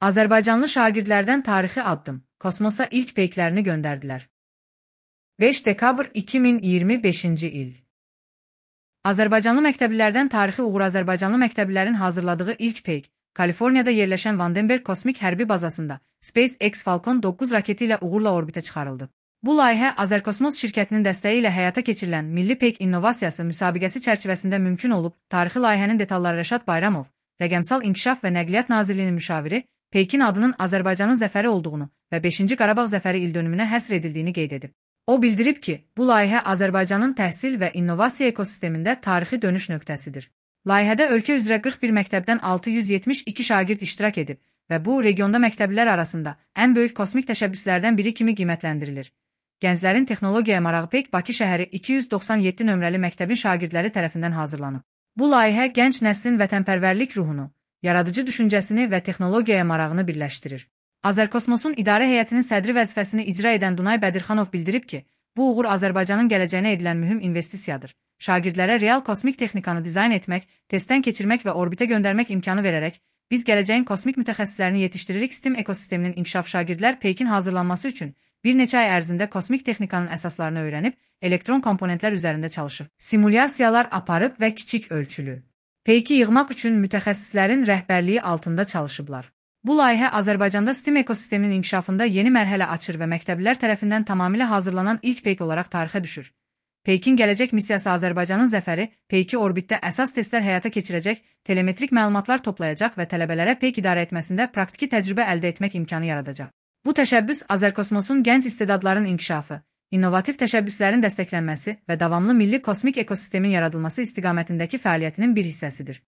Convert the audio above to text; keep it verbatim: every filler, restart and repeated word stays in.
Azərbaycanlı şagirdlərdən tarixi addım, kosmosa ilk peyklərini göndərdilər. beş dekabr iki min iyirmi beşinci il. Azərbaycanlı məktəblilərdən tarixi uğur Azərbaycanlı məktəblilərin hazırladığı ilk peyk, Kaliforniyada yerləşən Vandenberg kosmik hərbi bazasında SpaceX Falcon doqquz raketi ilə uğurla orbitə çıxarıldı. Bu layihə Azərkosmos şirkətinin dəstəyi ilə həyata keçirilən Milli Peyk İnnovasiyası müsabiqəsi çərçivəsində mümkün olub. Tarixi layihənin detalları Rəşad Bayramov, Rəqəmsal İnkişaf və Nəqliyyat Nazirliyinin müşaviri, Peykin adının Azərbaycanın zəfəri olduğunu və beşinci Qarabağ zəfəri ildönümünə həsr edildiyini qeyd edib. O bildirib ki, bu layihə Azərbaycanın təhsil və innovasiya ekosistemində tarixi dönüş nöqtəsidir. Layihədə ölkə üzrə qırx bir məktəbdən altı yüz yetmiş iki şagird iştirak edib və bu, regionda məktəblilər arasında ən böyük kosmik təşəbbüslərdən biri kimi qiymətləndirilir. Gənclərin texnologiyaya marağı peyk Bakı şəhəri iki yüz doxsan yeddi nömrəli məktəbin şagirdləri tərəfindən hazırlanıb. Bu layihə gənc nəslin vətənpərvərlik ruhunu, yaradıcı düşüncəsini və texnologiyaya marağını birləşdirir. Azərkosmosun idarə heyətinin sədri vəzifəsini icra edən Dunay Bədirxanov bildirib ki, bu uğur Azərbaycanın gələcəyinə edilən mühüm investisiyadır. Şagirdlərə real kosmik texnikanı dizayn etmək, testdən keçirmək və orbitə göndərmək imkanı verərək, biz gələcəyin kosmik mütəxəssislərini yetişdiririk. STEM ekosisteminin inkişaf şagirdlər peykin hazırlanması üçün bir neçə ay ərzində kosmik texnikanın əsaslarını öyrənib, elektron komponentlər üzərində çalışıb, simulyasiyalar aparıb və kiçik ölçülü peyki yığmaq üçün mütəxəssislərin rəhbərliyi altında çalışıblar. Bu layihə Azərbaycanda STEM ekosisteminin inkişafında yeni mərhələ açır və məktəblilər tərəfindən tamamilə hazırlanan ilk peyk olaraq tarixə düşür. Peykin gələcək missiyası Azərbaycanın zəfəri, peyki orbitdə əsas testlər həyata keçirəcək, telemetrik məlumatlar toplayacaq və tələbələrə peyk idarə etməsində praktiki təcrübə əldə etmək imkanı yaradacaq. Bu təşəbbüs Azərkosmosun gənc istedadların inkişafı, innovativ təşəbbüslərin dəstəklənməsi və davamlı milli kosmik ekosistemin yaradılması istiqamətindəki fəaliyyətinin bir hissəsidir.